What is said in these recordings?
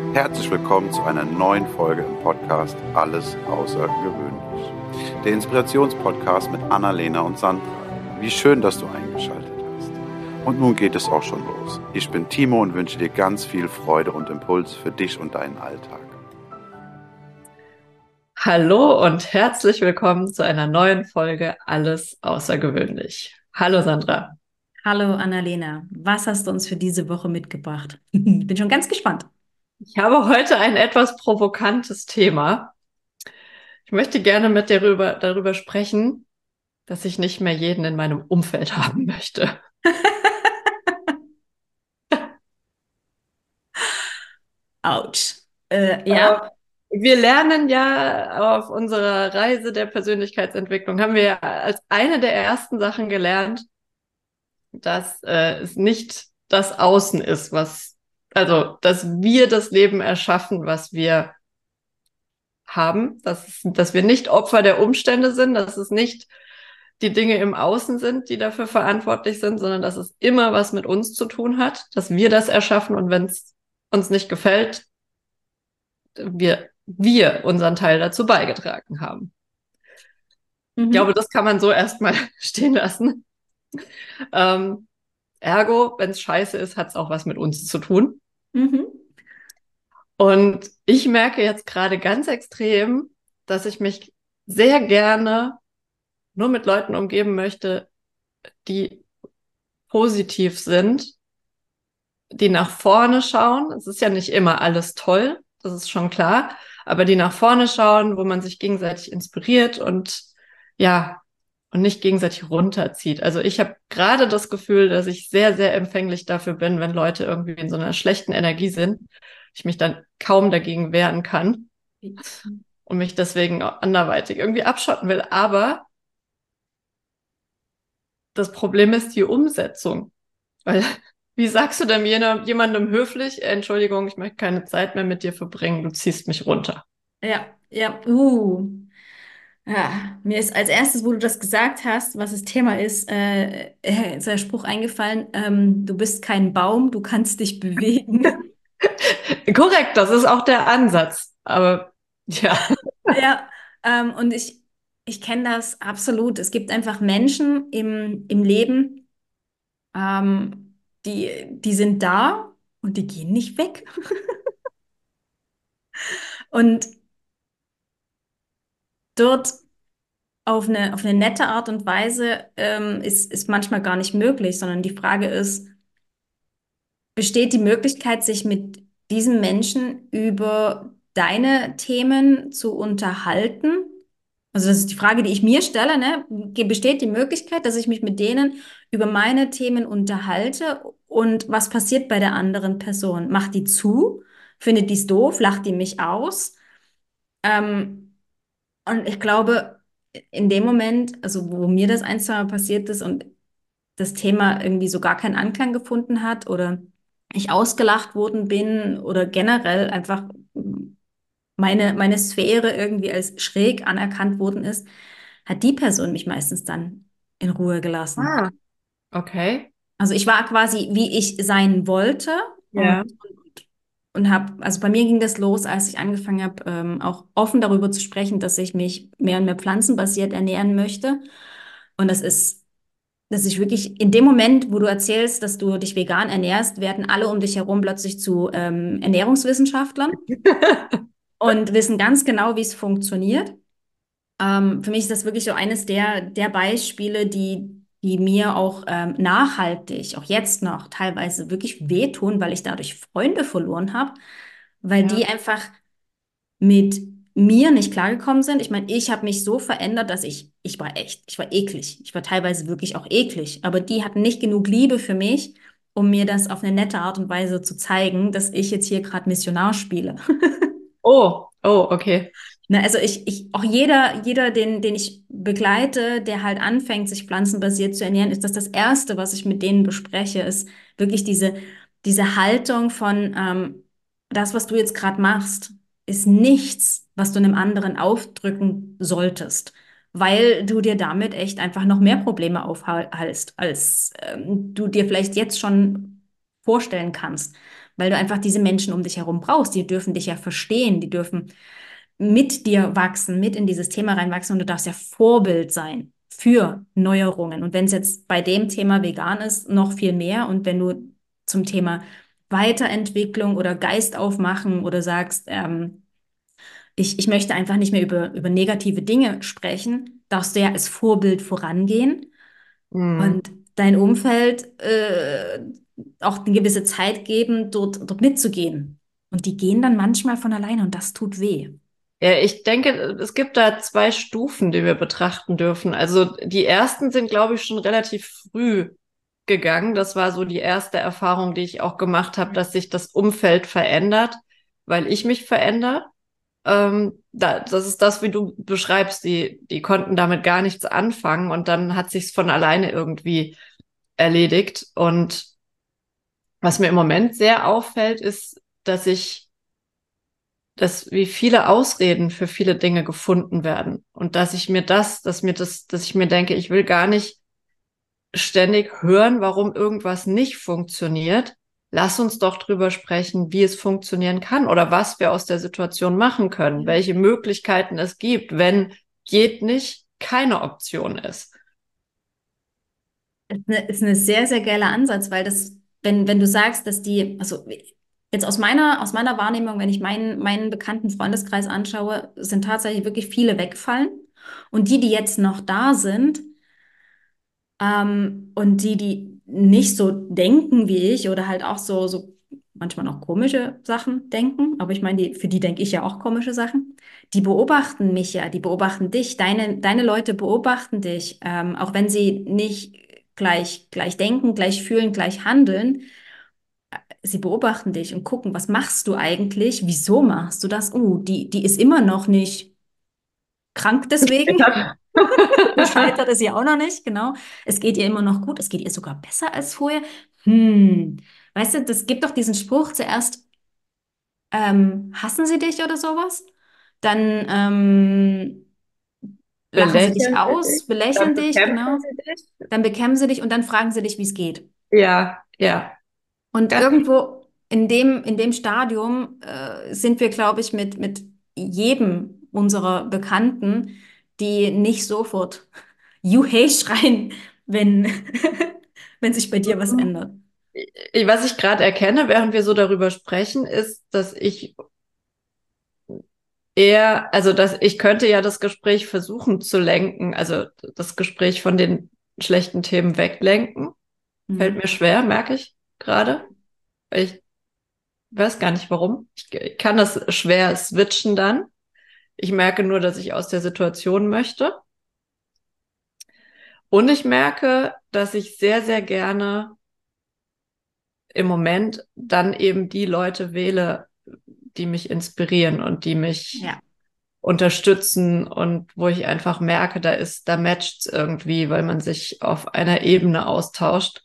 Herzlich willkommen zu einer neuen Folge im Podcast Alles Außergewöhnlich. Der Inspirationspodcast mit Annalena und Sandra. Wie schön, dass du eingeschaltet hast. Und nun geht es auch schon los. Ich bin Timo und wünsche dir ganz viel Freude und Impuls für dich und deinen Alltag. Hallo und herzlich willkommen zu einer neuen Folge Alles Außergewöhnlich. Hallo Sandra. Hallo Annalena, was hast du uns für diese Woche mitgebracht? Bin schon ganz gespannt. Ich habe heute ein etwas provokantes Thema. Ich möchte gerne mit dir darüber sprechen, dass ich nicht mehr jeden in meinem Umfeld haben möchte. Autsch. Äh, Ja? Wir lernen ja auf unserer Reise der Persönlichkeitsentwicklung, haben wir ja als eine der ersten Sachen gelernt, dass es nicht das Außen ist, also, dass wir das Leben erschaffen, was wir haben, dass wir nicht Opfer der Umstände sind, dass es nicht die Dinge im Außen sind, die dafür verantwortlich sind, sondern dass es immer was mit uns zu tun hat, dass wir das erschaffen und wenn es uns nicht gefällt, wir unseren Teil dazu beigetragen haben. Ich glaube, Mhm. das kann man so erstmal stehen lassen. Ähm, Ergo, wenn es scheiße ist, hat es auch was mit uns zu tun. Mhm. Und ich merke jetzt gerade ganz extrem, dass ich mich sehr gerne nur mit Leuten umgeben möchte, die positiv sind, die nach vorne schauen. Es ist ja nicht immer alles toll, das ist schon klar, aber die nach vorne schauen, wo man sich gegenseitig inspiriert und ja, und nicht gegenseitig runterzieht. Also ich habe gerade das Gefühl, dass ich sehr, sehr empfänglich dafür bin, wenn Leute irgendwie in so einer schlechten Energie sind, ich mich dann kaum dagegen wehren kann und mich deswegen anderweitig irgendwie abschotten will. Aber das Problem ist die Umsetzung. Weil, wie sagst du denn jemandem höflich, Entschuldigung, ich möchte keine Zeit mehr mit dir verbringen, du ziehst mich runter. Ja, ja, ja. Mir ist als erstes, wo du das gesagt hast, was das Thema ist der Spruch eingefallen, du bist kein Baum, du kannst dich bewegen. Korrekt, das ist auch der Ansatz. Aber ja, Ja, und ich kenne das absolut. Es gibt einfach Menschen im Leben, die sind da und die gehen nicht weg. Und dort auf eine nette Art und Weise ist manchmal gar nicht möglich, sondern die Frage ist, besteht die Möglichkeit, sich mit diesem Menschen über deine Themen zu unterhalten? Also das ist die Frage, die ich mir stelle, ne? Besteht die Möglichkeit, dass ich mich mit denen über meine Themen unterhalte und was passiert bei der anderen Person? Macht die zu? Findet die es doof? Lacht die mich aus? Ähm, und ich glaube, in dem Moment, also wo mir das ein, zwei Mal passiert ist und das Thema irgendwie so gar keinen Anklang gefunden hat oder ich ausgelacht worden bin oder generell einfach meine Sphäre irgendwie als schräg anerkannt worden ist, hat die Person mich meistens dann in Ruhe gelassen. ah, okay. Also ich war quasi, wie ich sein wollte Ja. und habe, also bei mir ging das los, als ich angefangen habe, auch offen darüber zu sprechen, dass ich mich mehr und mehr pflanzenbasiert ernähren möchte. Und dass ich wirklich in dem Moment, wo du erzählst, dass du dich vegan ernährst, werden alle um dich herum plötzlich zu Ernährungswissenschaftlern und wissen ganz genau, wie es funktioniert. Für mich ist das wirklich so eines der Beispiele, die mir auch nachhaltig, auch jetzt noch teilweise wirklich wehtun, weil ich dadurch Freunde verloren habe, weil Ja. die einfach mit mir nicht klargekommen sind. Ich meine, ich habe mich so verändert, dass ich war eklig. Ich war teilweise wirklich auch eklig, aber die hatten nicht genug Liebe für mich, um mir das auf eine nette Art und Weise zu zeigen, dass ich jetzt hier gerade Missionar spiele. Oh, oh, okay. Ne, also auch jeder, den ich begleite, der halt anfängt, sich pflanzenbasiert zu ernähren, ist das Erste, was ich mit denen bespreche, ist wirklich diese Haltung von, das, was du jetzt gerade machst, ist nichts, was du einem anderen aufdrücken solltest, weil du dir damit echt einfach noch mehr Probleme aufhalst, als du dir vielleicht jetzt schon vorstellen kannst. weil du einfach diese Menschen um dich herum brauchst. Die dürfen dich ja verstehen, die dürfen mit dir wachsen, mit in dieses Thema reinwachsen und du darfst ja Vorbild sein für Neuerungen. Und wenn es jetzt bei dem Thema vegan ist, noch viel mehr. Und wenn du zum Thema Weiterentwicklung oder Geist aufmachen oder sagst, ich möchte einfach nicht mehr über negative Dinge sprechen, darfst du ja als Vorbild vorangehen Mhm. und dein Umfeld auch eine gewisse Zeit geben, dort mitzugehen. Und die gehen dann manchmal von alleine und das tut weh. Ja, ich denke, es gibt da zwei Stufen, die wir betrachten dürfen. Also die ersten sind, glaube ich, schon relativ früh gegangen. Das war so die erste Erfahrung, die ich auch gemacht habe, dass sich das Umfeld verändert, weil ich mich verändere. Das ist das, wie du beschreibst. Die konnten damit gar nichts anfangen und dann hat sich's von alleine irgendwie erledigt. Und was mir im Moment sehr auffällt, ist, dass wie viele Ausreden für viele Dinge gefunden werden und dass ich mir denke, ich will gar nicht ständig hören, warum irgendwas nicht funktioniert. Lass uns doch drüber sprechen, wie es funktionieren kann oder was wir aus der Situation machen können, welche Möglichkeiten es gibt, wenn geht nicht keine Option ist. Ist eine sehr, sehr geiler Ansatz, weil wenn du sagst, dass also jetzt aus meiner Wahrnehmung, wenn ich meinen bekannten Freundeskreis anschaue, sind tatsächlich wirklich viele weggefallen. Und die jetzt noch da sind, und die nicht so denken wie ich oder halt auch so manchmal noch komische Sachen denken, aber ich meine, für die denke ich ja auch komische Sachen, die beobachten mich ja, die beobachten dich, deine Leute beobachten dich, auch wenn sie nicht gleich denken, gleich fühlen, gleich handeln, sie beobachten dich und gucken, was machst du eigentlich, wieso machst du das? Die ist immer noch nicht krank deswegen. Gescheitert ist sie auch noch nicht, genau. Es geht ihr immer noch gut, es geht ihr sogar besser als vorher. Hm, weißt du, das gibt doch diesen Spruch zuerst, hassen sie dich oder sowas, dann lachen sie dich Belächeln sie aus, dich, dann belächeln dich, bekämpfen genau, sie dich. dann bekämpfen sie dich und dann fragen sie dich, wie es geht. Ja, ja. Und Ganz irgendwo in dem Stadium sind wir, glaube ich, mit jedem unserer Bekannten, die nicht sofort Juhei schreien, wenn, wenn sich bei dir was ändert. Was ich gerade erkenne, während wir so darüber sprechen, ist, dass ich dass ich könnte ja das Gespräch versuchen zu lenken, also das Gespräch von den schlechten Themen weglenken. Fällt mir Mhm. schwer, merke ich gerade. Ich weiß gar nicht warum. Ich kann das schwer switchen dann. Ich merke nur, dass ich aus der Situation möchte. Und ich merke, dass ich sehr, sehr gerne im Moment dann eben die Leute wähle, die mich inspirieren und die mich Ja. unterstützen und wo ich einfach merke, da matcht's irgendwie, weil man sich auf einer Ebene austauscht.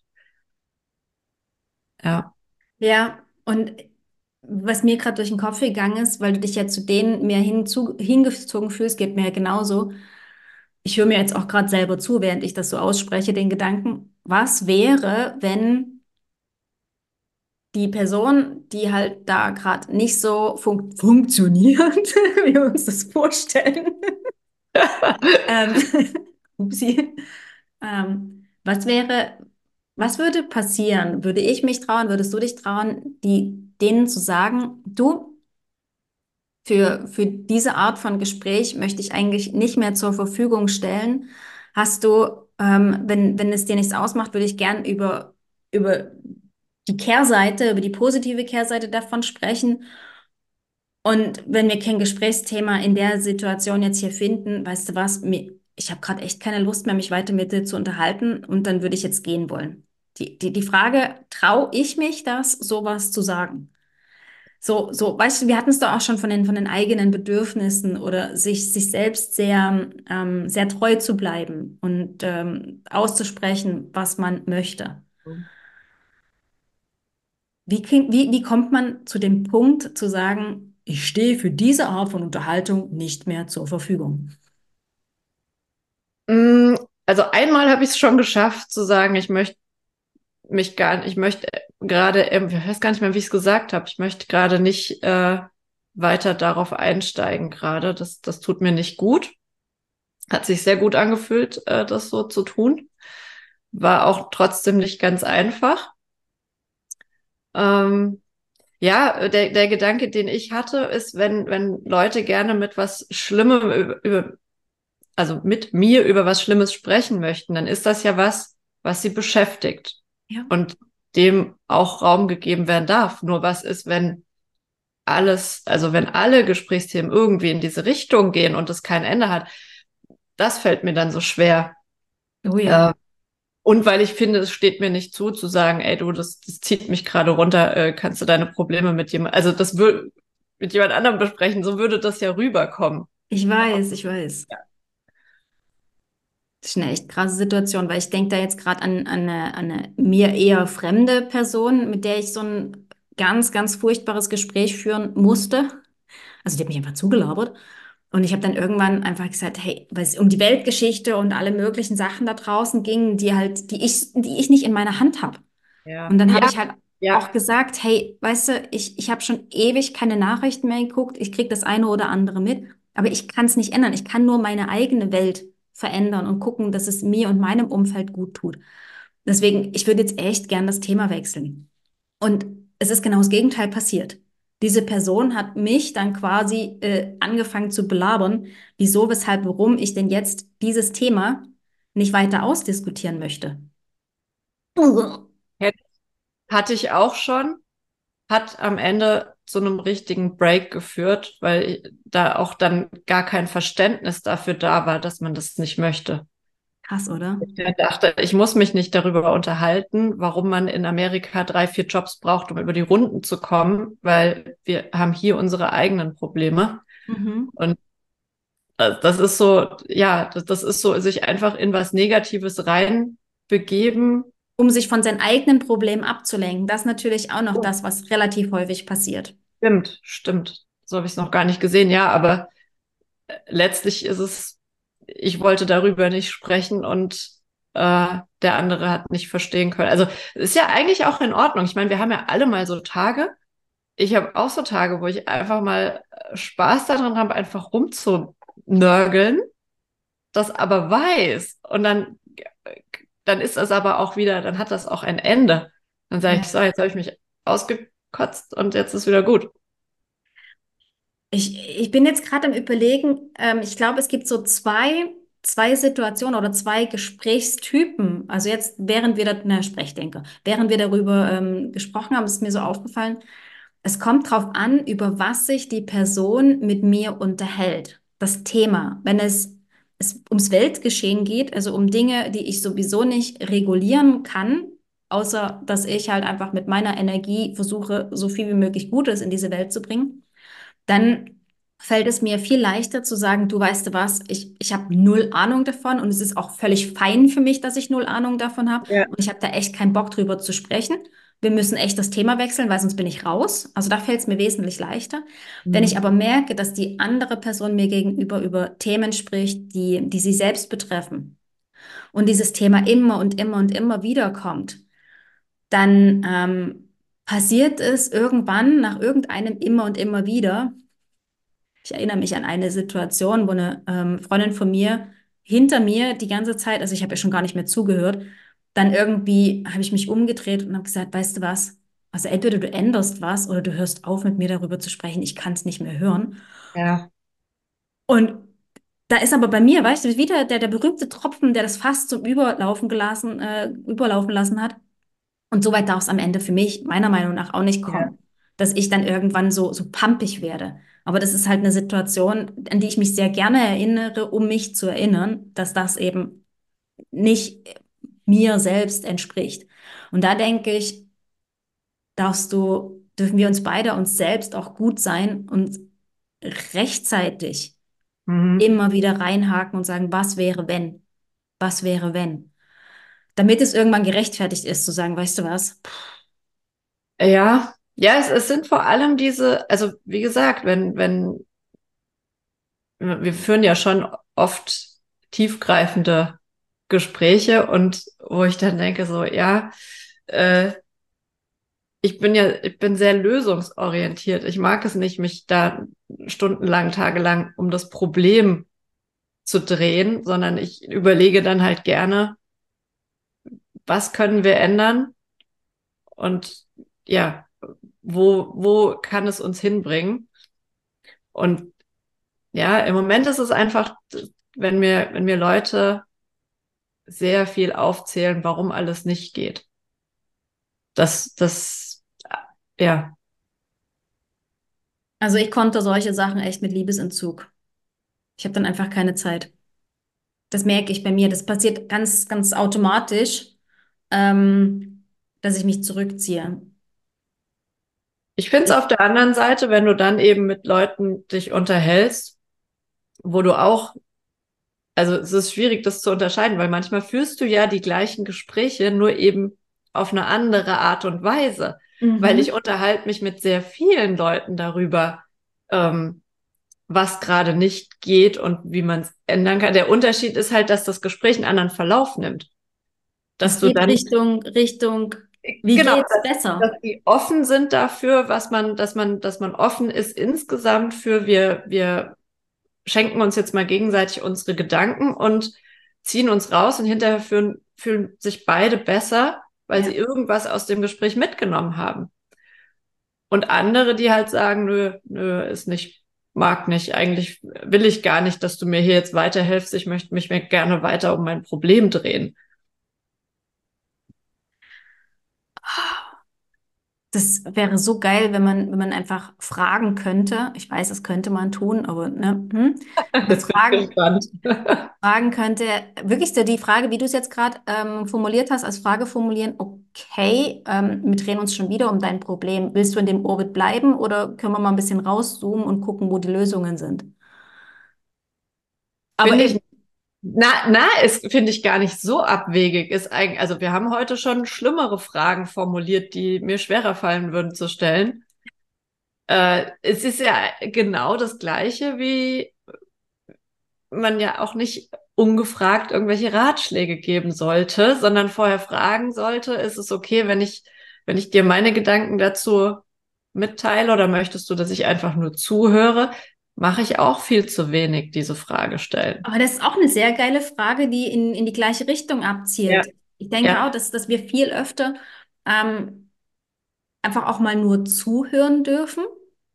Ja. Ja, und was mir gerade durch den Kopf gegangen ist, weil du dich ja zu denen mehr hingezogen fühlst, geht mir ja genauso. Ich höre mir jetzt auch gerade selber zu, während ich das so ausspreche, den Gedanken, was wäre, wenn die Person, die halt da gerade nicht so funktioniert, wie wir uns das vorstellen, ähm, upsie, was was würde passieren? Würde ich mich trauen, würdest du dich trauen, denen zu sagen, du, für diese Art von Gespräch möchte ich eigentlich nicht mehr zur Verfügung stellen. Hast du, wenn es dir nichts ausmacht, würde ich gern über die Kehrseite, über die positive Kehrseite davon sprechen. Und wenn wir kein Gesprächsthema in der Situation jetzt hier finden, weißt du was, ich habe gerade echt keine Lust mehr, mich weiter mit dir zu unterhalten und dann würde ich jetzt gehen wollen. Die Frage, traue ich mich das, sowas zu sagen? Weißt du, wir hatten es doch auch schon von den eigenen Bedürfnissen oder sich selbst sehr treu zu bleiben und auszusprechen, was man möchte. Wie kommt man zu dem Punkt zu sagen, ich stehe für diese Art von Unterhaltung nicht mehr zur Verfügung? Mm, Also einmal habe ich es schon geschafft zu sagen, ich möchte gerade, ich weiß gar nicht mehr, wie ich es gesagt habe. Ich möchte gerade nicht weiter darauf einsteigen gerade. Das tut mir nicht gut. Hat sich sehr gut angefühlt, das so zu tun. War auch trotzdem nicht ganz einfach. Ähm, ja, der Gedanke, den ich hatte, ist, wenn Leute gerne mit was Schlimmem also mit mir über was Schlimmes sprechen möchten, dann ist das ja was sie beschäftigt Ja. und dem auch Raum gegeben werden darf. Nur was ist, wenn also wenn alle Gesprächsthemen irgendwie in diese Richtung gehen und es kein Ende hat, das fällt mir dann so schwer. Oh ja. Äh, und weil ich finde, es steht mir nicht zu sagen, ey du, das zieht mich gerade runter, kannst du deine Probleme mit jemand, also das würde mit jemand anderem besprechen, so würde das ja rüberkommen. Ich weiß, ich weiß. Das ist eine echt krasse Situation, weil ich denke da jetzt gerade an eine mir eher fremde Person, mit der ich so ein ganz, ganz furchtbares Gespräch führen musste. Also die hat mich einfach zugelabert. Und ich habe dann irgendwann einfach gesagt, hey, weil es um die Weltgeschichte und alle möglichen Sachen da draußen ging, die ich nicht in meiner Hand habe. Und Ja. dann habe Ja, ich halt auch ja, gesagt, hey, weißt du, ich habe schon ewig keine Nachrichten mehr geguckt. Ich krieg das eine oder andere mit, aber ich kann es nicht ändern. Ich kann nur meine eigene Welt verändern und gucken, dass es mir und meinem Umfeld gut tut. Deswegen, ich würde jetzt echt gern das Thema wechseln. Und es ist genau das Gegenteil passiert. Diese Person hat mich dann quasi angefangen zu belabern, wieso, weshalb, warum ich denn jetzt dieses Thema nicht weiter ausdiskutieren möchte. hatte ich auch schon. Hat am Ende zu einem richtigen Break geführt, weil da auch dann gar kein Verständnis dafür da war, dass man das nicht möchte. Krass, oder? Ich dachte, ich muss mich nicht darüber unterhalten, warum man in Amerika 3, 4 Jobs braucht, um über die Runden zu kommen, weil wir haben hier unsere eigenen Probleme. Mhm. Und das ist so, ja, das ist so, sich einfach in was Negatives reinbegeben. Um sich von seinen eigenen Problemen abzulenken. Das ist natürlich auch noch das, was relativ häufig passiert. Stimmt, stimmt. So habe ich es noch gar nicht gesehen, ja, aber letztlich ist es, ich wollte darüber nicht sprechen und der andere hat nicht verstehen können. Also ist ja eigentlich auch in Ordnung. Ich meine, wir haben ja alle mal so Tage. Ich habe auch so Tage, wo ich einfach mal Spaß daran habe, einfach rumzunörgeln, das aber weiß. Und dann ist das aber auch wieder, dann hat das auch ein Ende. Dann sage ich, Ja. so, jetzt habe ich mich ausgekotzt und jetzt ist wieder gut. Ich bin jetzt gerade am Überlegen, ich glaube, es gibt so zwei Situationen oder zwei Gesprächstypen. Also jetzt, während wir da, na, Sprechdenker, während wir darüber gesprochen haben, ist mir so aufgefallen, es kommt drauf an, über was sich die Person mit mir unterhält. Das Thema. Wenn es ums Weltgeschehen geht, also um Dinge, die ich sowieso nicht regulieren kann, außer dass ich halt einfach mit meiner Energie versuche, so viel wie möglich Gutes in diese Welt zu bringen, dann fällt es mir viel leichter zu sagen, du weißt du was, ich habe null Ahnung davon und es ist auch völlig fein für mich, dass ich null Ahnung davon habe Ja. und ich habe da echt keinen Bock drüber zu sprechen. Wir müssen echt das Thema wechseln, weil sonst bin ich raus. Also da fällt es mir wesentlich leichter. Wenn ich Mhm. aber merke, dass die andere Person mir gegenüber über Themen spricht, die sie selbst betreffen und dieses Thema immer und immer und immer wieder kommt, dann passiert es irgendwann nach irgendeinem immer und immer wieder. Ich erinnere mich an eine Situation, wo eine Freundin von mir hinter mir die ganze Zeit, also ich habe ja schon gar nicht mehr zugehört, dann irgendwie habe ich mich umgedreht und habe gesagt, weißt du was? Also entweder du änderst was oder du hörst auf, mit mir darüber zu sprechen. Ich kann es nicht mehr hören. Ja. Und da ist aber bei mir, weißt du, wieder der berühmte Tropfen, der das Fass zum Überlaufen lassen hat. Und so weit darf es am Ende für mich meiner Meinung nach auch nicht Ja. kommen, dass ich dann irgendwann so pampig werde. Aber das ist halt eine Situation, an die ich mich sehr gerne erinnere, um mich zu erinnern, dass das eben nicht mir selbst entspricht. Und da denke ich, dürfen wir uns beide uns selbst auch gut sein und rechtzeitig Mhm. immer wieder reinhaken und sagen, was wäre wenn? Was wäre wenn? Damit es irgendwann gerechtfertigt ist, zu sagen, weißt du was? Ja, ja, es sind vor allem diese, also wie gesagt, wenn, wir führen ja schon oft tiefgreifende Gespräche und wo ich dann denke, so, ja, äh, ich bin sehr lösungsorientiert. Ich mag es nicht, mich da stundenlang, tagelang um das Problem zu drehen, sondern ich überlege dann halt gerne, was können wir ändern und ja, wo kann es uns hinbringen? Und ja, im Moment ist es einfach, wenn mir Leute sehr viel aufzählen, warum alles nicht geht. Ja, Also ich konnte solche Sachen echt mit Liebesentzug. Ich habe dann einfach keine Zeit. Das merke ich bei mir. Das passiert ganz, ganz automatisch, dass ich mich zurückziehe. ich finde es auf der anderen Seite, wenn du dann eben mit Leuten dich unterhältst, wo du auch, also es ist schwierig, das zu unterscheiden, weil manchmal führst du ja die gleichen Gespräche, nur eben auf eine andere Art und Weise. Weil ich Mhm. unterhalte mich mit sehr vielen Leuten darüber, ähm, was gerade nicht geht und wie man es ändern kann. Der Unterschied ist halt, dass das Gespräch einen anderen Verlauf nimmt. Es Dass du geht dann, Richtung, wie genau, geht's dass besser? die offen sind dafür, dass man offen ist insgesamt für wir schenken uns jetzt mal gegenseitig unsere Gedanken und ziehen uns raus und hinterher fühlen sich beide besser, weil sie Ja. irgendwas aus dem Gespräch mitgenommen haben. Und andere, die halt sagen, nö, ist nicht, mag nicht, eigentlich will ich gar nicht, dass du mir hier jetzt weiterhilfst, ich möchte mich mir gerne weiter um mein Problem drehen. Das wäre so geil, wenn man einfach fragen könnte. Ich weiß, das könnte man tun, aber ne, Jetzt bin ich gespannt. fragen könnte, wirklich die Frage, wie du es jetzt gerade formuliert hast, als Frage formulieren, okay, wir drehen uns schon wieder um dein Problem. Willst du in dem Orbit bleiben oder können wir mal ein bisschen rauszoomen und gucken, wo die Lösungen sind? Aber Finde ich, eben, ist, finde ich gar nicht so abwegig. Ist eigentlich, also wir haben heute schon schlimmere Fragen formuliert, die mir schwerer fallen würden zu stellen. Es ist ja genau das Gleiche, wie man ja auch nicht ungefragt irgendwelche Ratschläge geben sollte, sondern vorher fragen sollte, ist es okay, wenn ich dir meine Gedanken dazu mitteile oder möchtest du, dass ich einfach nur zuhöre? Mache ich auch viel zu wenig, diese Frage stellen. aber das ist auch eine sehr geile Frage, die in die gleiche Richtung Ja, abzielt. Ich denke auch, ja, dass wir viel öfter ähm, einfach auch mal nur zuhören dürfen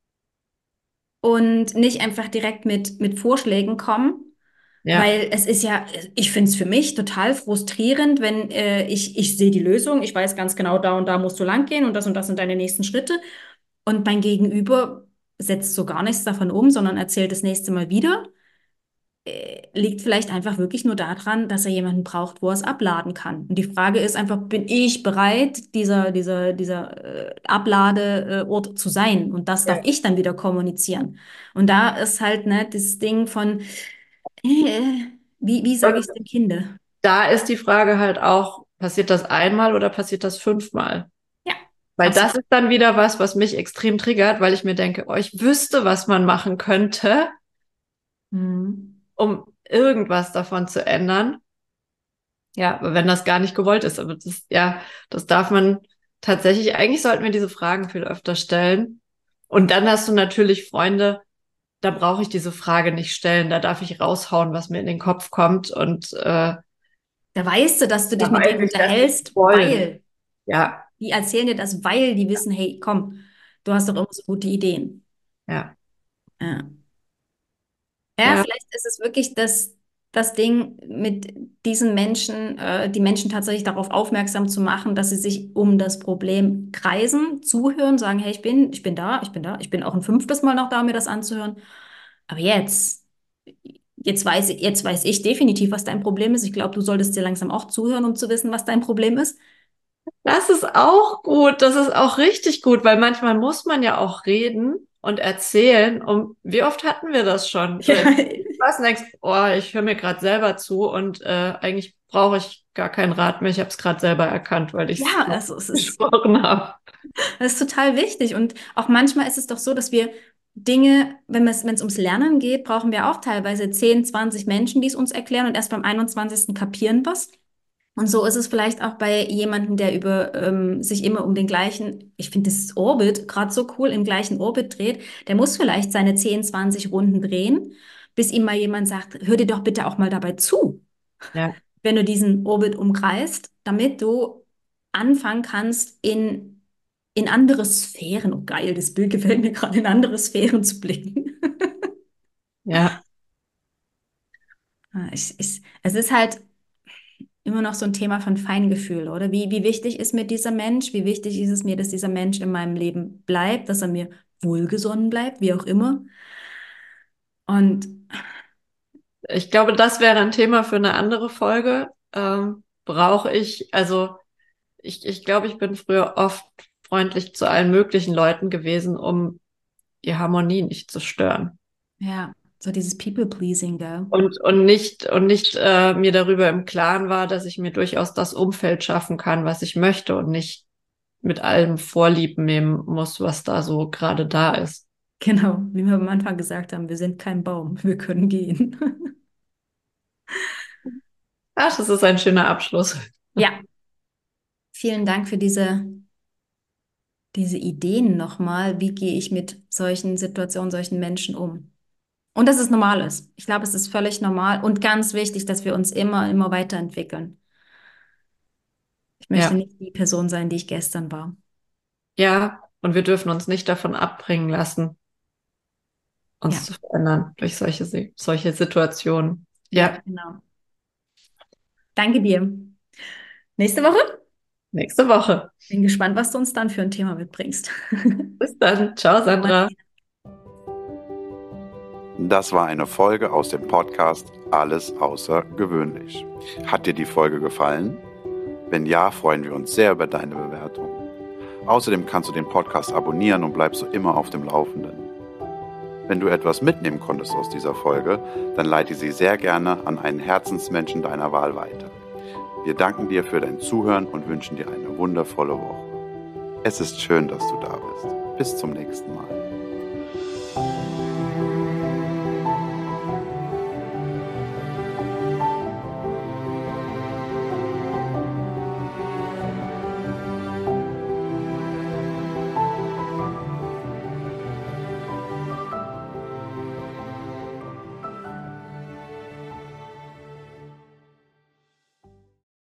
und nicht einfach direkt mit Vorschlägen kommen. ja, Weil es ist ja, ich finde es für mich total frustrierend, wenn ich sehe die Lösung, ich weiß ganz genau, da und da musst du lang gehen und das sind deine nächsten Schritte. Und mein Gegenüber setzt so gar nichts davon um, sondern erzählt das nächste Mal wieder. Liegt vielleicht einfach wirklich nur daran, dass er jemanden braucht, wo er es abladen kann. Und die Frage ist einfach, bin ich bereit, dieser Abladeort zu sein? Und das darf ja. ich dann wieder kommunizieren. Und da ist halt, ne, das Ding von, äh, wie sage ich es Und dem Kinde? da ist die Frage halt auch, passiert das einmal oder passiert das fünfmal? Ja, Weil das absolut. ist dann wieder was, was mich extrem triggert, weil ich mir denke, oh, ich wüsste, was man machen könnte, Mhm. um irgendwas davon zu ändern. Ja, aber wenn das gar nicht gewollt ist, aber das, ja, das darf man tatsächlich, eigentlich sollten wir diese Fragen viel öfter stellen. Und dann hast du natürlich Freunde, da brauche ich diese Frage nicht stellen, da darf ich raushauen, was mir in den Kopf kommt und Da weißt du, dass du dich da mit denen weiß ich, dass sie es unterhältst, wollen. weil Ja, die erzählen dir das, weil die wissen, hey, komm, du hast doch immer so gute Ideen. ja, Ja. Ja, ja, vielleicht ist es wirklich das Ding mit diesen Menschen, die Menschen tatsächlich darauf aufmerksam zu machen, dass sie sich um das Problem kreisen, zuhören, sagen, hey, ich bin da, ich bin da, ich bin auch ein fünftes Mal noch da, mir das anzuhören. Aber jetzt weiß ich definitiv, was dein Problem ist. Ich glaube, du solltest dir langsam auch zuhören, um zu wissen, was dein Problem ist. das ist auch gut, das ist auch richtig gut, weil manchmal muss man ja auch reden und erzählen. Und wie oft hatten wir das schon? Du Ja, erzählst was und denkst, oh, ich höre mir gerade selber zu und eigentlich brauche ich gar keinen Rat mehr. Ich habe es gerade selber erkannt, weil ich es ja, also gesprochen habe. das ist total wichtig. Und auch manchmal ist es doch so, dass wir Dinge, wenn es ums Lernen geht, brauchen wir auch teilweise 10, 20 Menschen, die es uns erklären und erst beim 21. kapieren was. Und so ist es vielleicht auch bei jemandem, der sich immer um den gleichen, ich finde das Orbit gerade so cool, im gleichen Orbit dreht. Der muss vielleicht seine 10, 20 Runden drehen, bis ihm mal jemand sagt, hör dir doch bitte auch mal dabei zu, Ja, wenn du diesen Orbit umkreist, damit du anfangen kannst, in andere Sphären, oh geil, das Bild gefällt mir gerade, in andere Sphären zu blicken. ja. Es ist halt immer noch so ein Thema von Feingefühl, oder? Wie wichtig ist mir dieser Mensch? Wie wichtig ist es mir, dass dieser Mensch in meinem Leben bleibt, dass er mir wohlgesonnen bleibt, wie auch immer? Und Ich glaube, das wäre ein Thema für eine andere Folge. Brauche ich, also ich glaube, ich bin früher oft freundlich zu allen möglichen Leuten gewesen, um die Harmonie nicht zu stören. ja, so dieses People-Pleasing, gell? Und nicht mir darüber im Klaren war, dass ich mir durchaus das Umfeld schaffen kann, was ich möchte und nicht mit allem Vorlieb nehmen muss, was da so gerade da ist. Genau, wie wir am Anfang gesagt haben, wir sind kein Baum, wir können gehen. Ach, das ist ein schöner Abschluss. Ja, vielen Dank für diese Ideen nochmal. Wie gehe ich mit solchen Situationen, solchen Menschen um? Und dass es normal ist. Ich glaube, es ist völlig normal und ganz wichtig, dass wir uns immer weiterentwickeln. Ich möchte Ja, nicht die Person sein, die ich gestern war. ja, und wir dürfen uns nicht davon abbringen lassen, uns Ja, zu verändern durch solche Situationen. ja, Ja, genau. Danke dir. Nächste Woche? nächste Woche. Bin gespannt, was du uns dann für ein Thema mitbringst. Bis dann. Ciao, Ciao, Sandra. Martina. Das war eine Folge aus dem Podcast Alles außergewöhnlich. Hat dir die Folge gefallen? Wenn ja, freuen wir uns sehr über deine Bewertung. Außerdem kannst du den Podcast abonnieren und bleibst so immer auf dem Laufenden. Wenn du etwas mitnehmen konntest aus dieser Folge, dann leite sie sehr gerne an einen Herzensmenschen deiner Wahl weiter. Wir danken dir für dein Zuhören und wünschen dir eine wundervolle Woche. Es ist schön, dass du da bist. Bis zum nächsten Mal.